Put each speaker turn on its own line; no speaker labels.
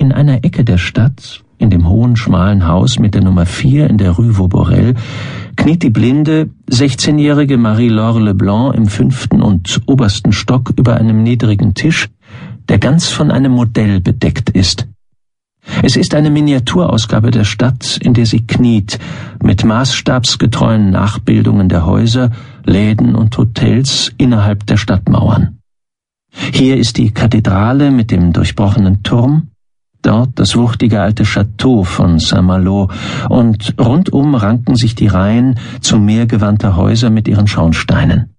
In einer Ecke der Stadt, in dem hohen, schmalen Haus mit der Nummer 4 in der Rue Vauborel, kniet die blinde, 16-jährige Marie-Laure Leblanc im 5. und obersten Stock über einem niedrigen Tisch, der ganz von einem Modell bedeckt ist. Es ist eine Miniaturausgabe der Stadt, in der sie kniet, mit maßstabsgetreuen Nachbildungen der Häuser, Läden und Hotels innerhalb der Stadtmauern. Hier ist die Kathedrale mit dem durchbrochenen Turm, dort das wuchtige alte Château von Saint-Malo, und rundum ranken sich die Reihen zu Meer gewandter Häuser mit ihren Schornsteinen.